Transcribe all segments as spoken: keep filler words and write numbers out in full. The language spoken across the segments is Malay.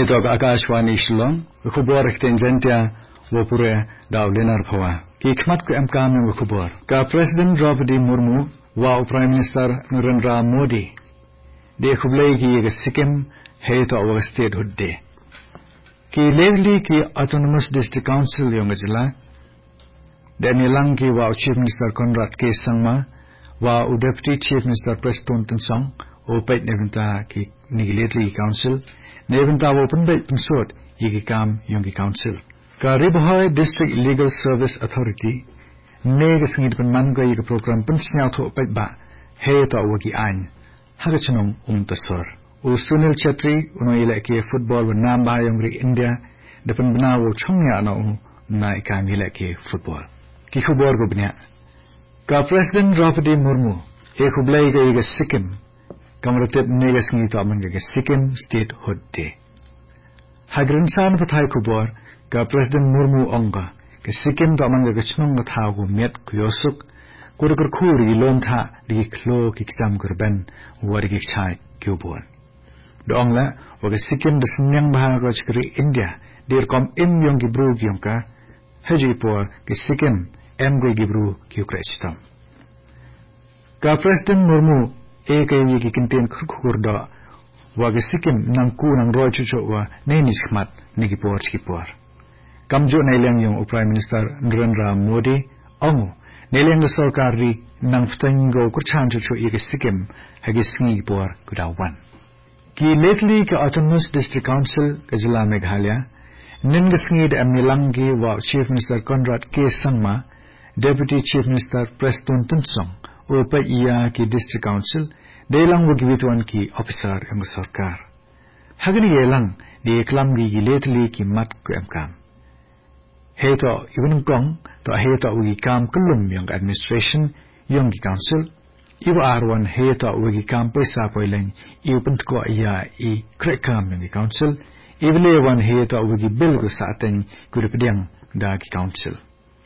to Akashwani Shillong khubor ektenjentia wopure dawlenar phawa ki khmat ko amkam me khubor ka President Draupadi Murmu wa Prime Minister Narendra Modi de khublai ki ye Sikkim he to our state hudde ki lately ki Autonomous District Council yongajla de nilang ki wa Chief Minister Conrad K Sangma wa Deputy Chief Minister Preston Tensong o pait neventa ki ni lately council neventa open bait pensot ye kam yongi council ka Ribhoy District Legal Service Authority ne ga singit pan man ga ye program pan snyau tho pait ba he to wagi an ha chnong um tasor o Sunil Chetri uno ile ke football wa nam ba yongri India de pan bna wo chongya na u na ikam ile ke football ki khubor go bnya ka President Draupadi Murmu e khublai ga ye Sikkim kamratep ne ga singit to man ga Sikkim state hudde hagrin san pathai khubor ka President Murmu onga ke Sikkim to man ga chnong ga tha go met kuyosuk kurkur khuri lom tha di khlo ki exam kurban war gi chai kyubon dongla wa ga Sikkim de snyang ba ga chkri India dir kom im yong gi bru gi yongka haji por ke Sikkim em go gi bru ki krechtam ka President Murmu e ka yi gi kinten khur do wa ga Sikkim nang ku nang ro chu chu wa ne ni khmat ni gi por chi por kamjo naileng yung Prime Minister Narendra Modi ongu naileng the sarkar ri nang ftang go kurchan chu chu ye Sikkim hagi sngi por kudawan ki lately ka Autonomous District Council ka Jila Meghalaya nin ga sngi de amnilangi wa Chief Minister Conrad K Sangma Deputy Chief Minister Preston Tensong o pa iya ki District Council delang wagi witwan ki officer yung sarkar hagani yelang de klam gi lately ki mat ku amkam heto even kong to heto ugi kam kulum yung administration yung gi council iwa arwan heto ugi kam pesa poileng iupent ko iya i krekam yung gi council ibile wan heto ugi bill ko sa ating kuripdiang da gi council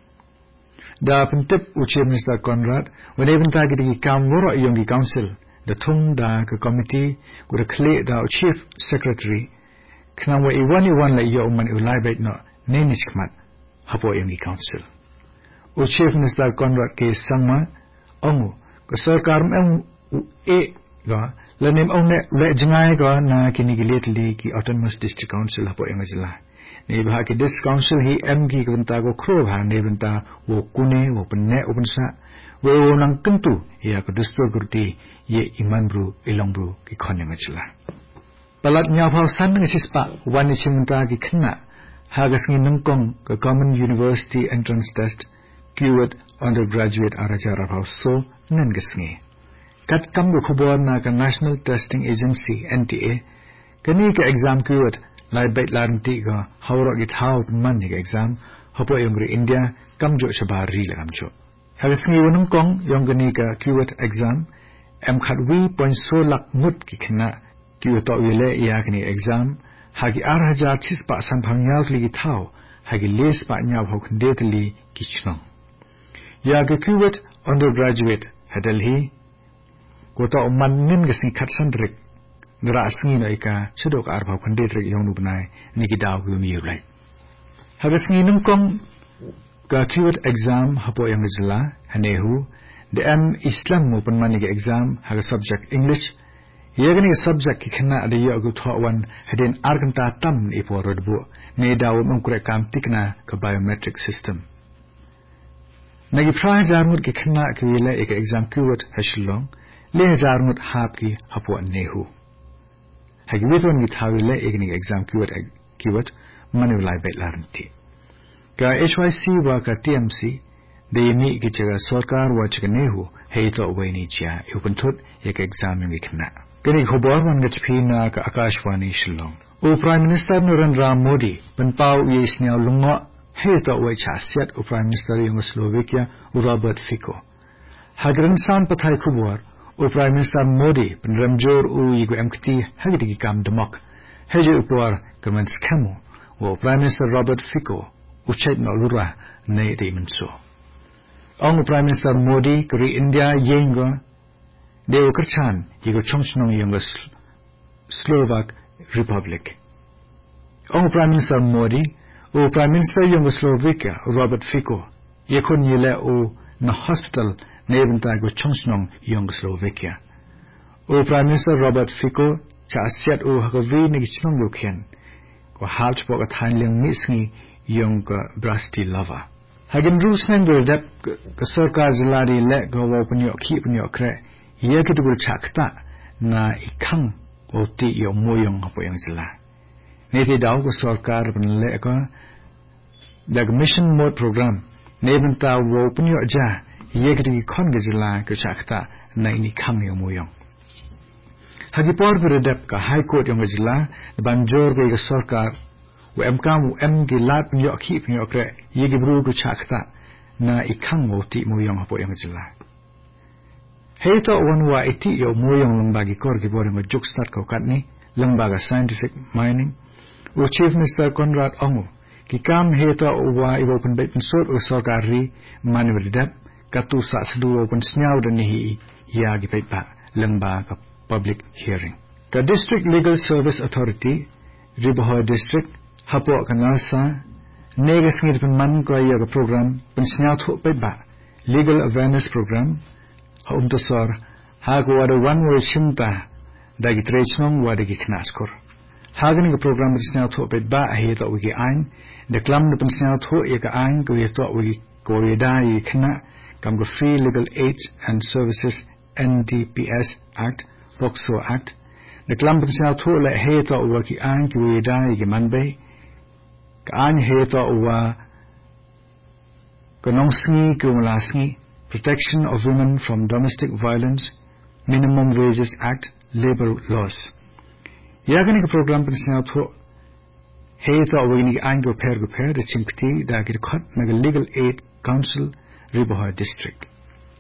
da pentep u Chief Minister Conrad when even ta gi kam woro yung gi council da thung da ka committee kur khle da Chief Secretary knawa iwan iwan la yo man ulai bet no nenis kmat hapo yung council o Chief Minister Conrad K Sangma ongu ka sarkar ang e ga lanim ong ne le jangai ga na kinigiletli ki Autonomous District Council hapo yung jila ne ba ki District Council hi mg kwenta go khro ba ne benta wo kune wo pne opensa wo nang kentu ya ko district gurti ye imanbru ilongbru ki khonyang jila palat nya phau san ngi sispa wani chimta ki khna hagas ngi nungkong ka Common University Entrance Test kiwat undergraduate arachara phau so nan gisngi kat kam go khobor na ka National Testing Agency N T A kani ka exam kiwat lai bait lan ti ga hawro git haw man ni exam hopo yongri India kam jo shabari la kam jo hagas ngi nungkong yong gani ka kiwat exam em khat wi point so lak mut ki khna kiwat to wile ya kani exam hagi ar hajar chis pa san phangyaw li thau hagi les pa nya phok detli kichnong ya ga kiwat undergraduate hadalhi kota umman nin ga sin khat san drek ngra asngi na ika chudok ar phok khandet rek yong nu banai ni gi daw gu mi ulai haga sngi nung kong ka kiwat exam hapo yang jila hanehu the am Islam mo pan mani ga exam haga subject English yegani subject ki khna ade yo gu thwan hadin arganta tam ni porod bu ne dawo mong kure kam tikna ka biometric system nagi phra jarmut ki khna ki wile ek exam kiwat hashlong le jarmut hap ki hapo nehu hagi weton gi thawile egni exam kiwat kiwat manulai betlarnti ka H Y C wa ka T M C de ni ki chaga sarkar wa chnehu heito weni chia upunthut ek exam ngi khna kini khobor man gach phina ka Akashwani Shillong o Prime Minister Narendra Modi ban pau ye snya lungo heto we cha set o Prime Minister yung Slovakia Robert Fico hagran san pathai khobor o Prime Minister Modi ban ramjor u yigo mkt hagdi kam demok heje upor kaman skamo o Prime Minister Robert Fico u chet no lura nei de menso ong Prime Minister Modi kri India yengo Deo Kerchan, yigo Chongchnong yung Slovak Republic. Ang Prime Minister Modi o Prime Minister yung Slovakia Robert Fico yakon yile o na hospital na ibenta go chongsnong yung Slovakia. O Prime Minister Robert Fico cha asiat o hakavi ni gichnong yukhen ko halt po at hanling misngi yung Bratislava. Hagin rules nang berdap ka sarkar ziladi le go open yo keep yo kre ye kitugul chakta na ikang o ti yo moyong hapo yung zila. Niti daw ko sarkar panle ko dag mission mode program nebenta wo open yo ja ye kitugul kon gizila ko chakta na inikang yo moyong. Hagipor berdap ka high court yung zila banjor ko sarkar و امکان و ام گلاب نیا کیپ نیا کره یکی برو کو چاکتا نا ایکان موتی مویان هپو یم جلا هیتا وان وا ایتی یو مویان لنباگی کور کی بورن جوک start کو کاتنی لنباگا scientific mining و chief minister Conrad Ongo ki kam heta wa iwopen beten sort o sarkari manwerdap katu sa sdu open snyau dan hi ya gi pepa lembaga public hearing ka district legal service authority Ribahoy district hapo kanasa negas ngir pen man ko ya program pen snyau tho pe ba legal awareness program ha um to sor ha ko wada one way chimta da gi trechong wada gi knaskor ha gani ko program pen snyau tho pe ba he to wi ain de klam de pen snyau tho ya ka ain ko ye to wi ko ye da yi khna kam go free legal aid and services N D P S act Poxo act de klam pen snyau tho la he to wi ki ain ko ye da yi man be Kaan heto uwa Konongsngi Kumalasngi Protection of Women from Domestic Violence Minimum Wages Act Labor Laws. Yagani ka program pensinaw to heto uwa ni ango per go per de chimpti da gir khot naga Legal Aid Council Ribahoy District.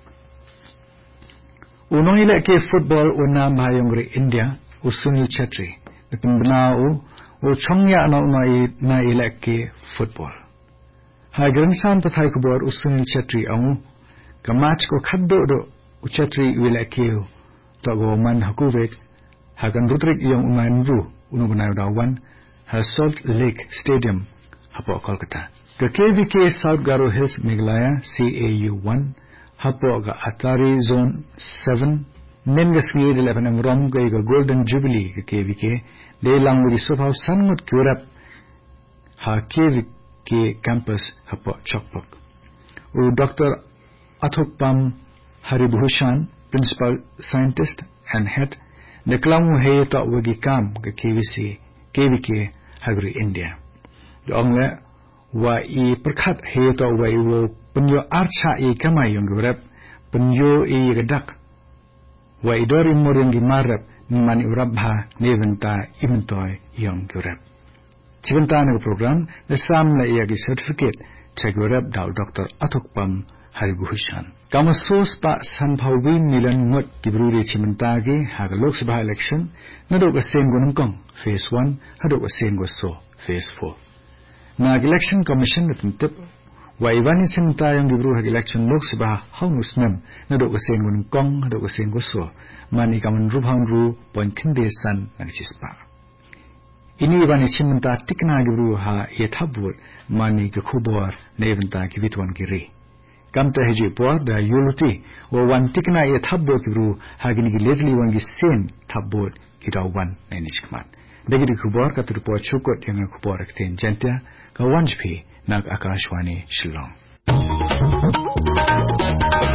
Unong ila ke football una mahayong India u Sunil Chetri nipinbnao o chongya na na na ilake football ha gransan pathai ko bor usunil chetri ang kamach ko khaddo do uchetri ilake to go man hakuvet ha kan rutrik yang unan ru unu banai dawan ha Salt Lake Stadium hapo Kolkata the K V K South Garo Hills Meghalaya C A U one hapo ga Atari Zone seven Nengas ngir eleven ang rom ga Golden Jubilee ka K V K de lang with sopaw sanmut kurap ha K V K campus hapo chokpok u Doctor Athokpam Haribhushan principal scientist and head de klang he to wagi kam ga K V C K V K hagri India de ongle wa I perkhat he to wa I wo punyo archa I kamay yung kurap punyo I gadak wa idori moring gimarap man urabha neventa imentoy yung gurap chibenta na program the sam la yagi certificate chagurap dal Doctor Athokpam Haribhushan kamasos pa sanphawin nilan ngot gibruri chimenta gi hag Lok Sabha election nadok asen gunung kong phase one hadok asen go so phase four na election commission natintip wa iwan chimta yung gibru hag election Lok Sabha haunus nam nadok asen gunung kong hadok asen go so mani kaman rubhan ru point kindesan nagsispa ini bani chimta tikna gibru ha yethabur mani ke khubor neventa ki vitwan giri kamta heji por da yuluti o wan tikna yethabur gibru ha gini gi lately wan gi sen thabur ki rawan nenichkman degidi khubor ka tur por chukot yang khubor ekten jenta ka wanjpi nag Akashwani Shillong